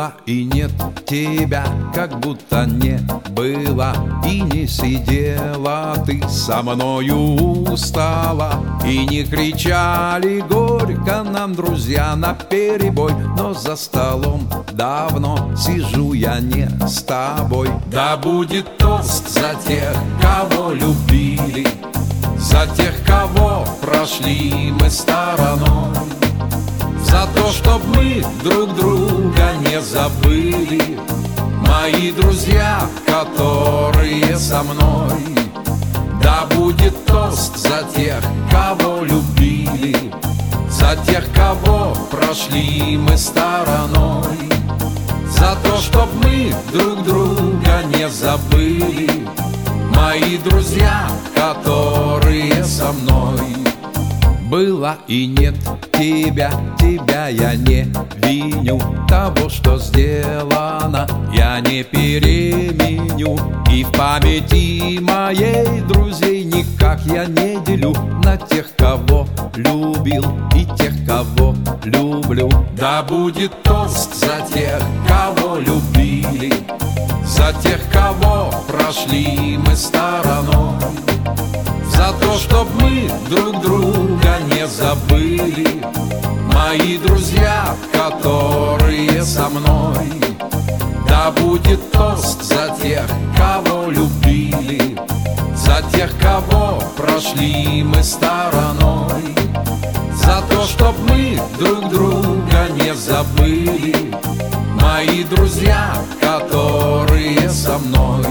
Было и нет тебя, как будто не было, и не сидела ты со мною устала, и не кричали горько нам друзья наперебой, но за столом давно сижу я не с тобой. Да будет тост за тех, кого любили, за тех, кого прошли мы стороной, за то, чтоб мы друг друга не забыли, мои друзья, которые со мной. Да будет тост за тех, кого любили, за тех, кого прошли мы стороной, за то, чтоб мы друг друга не забыли, мои друзья, которые со мной. Было и нет тебя, тебя я не виню, того, что сделано, я не переменю. И в памяти моей друзей никак я не делю на тех, кого любил, и тех, кого люблю. Да будет тост за тех, кого любили, за тех, кого прошли мы стороной, за то, чтоб мы друг друга не забыли, мои друзья, которые со мной. Да будет тост за тех, кого любили, за тех, кого прошли мы стороной, за то, чтоб мы друг друга не забыли, мои друзья, которые со мной.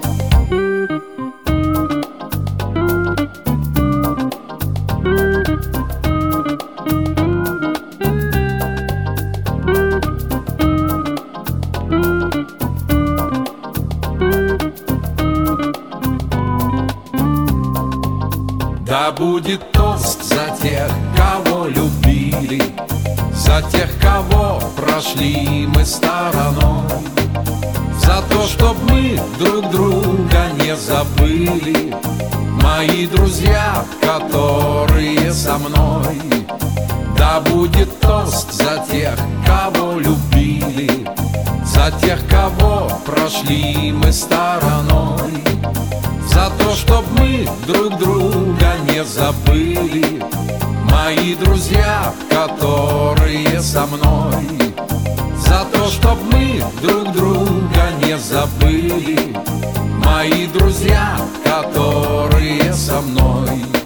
Да будет тост за тех, кого любили, за тех, кого прошли мы стороной, за то, чтоб мы друг друга не забыли, мои друзья, которые со мной. Да будет тост за тех, кого любили, за тех, кого прошли мы стороной, за то, чтоб мы друг друга не забыли, мои друзья, которые со мной. За то, чтоб мы друг друга не забыли, мои друзья, которые со мной.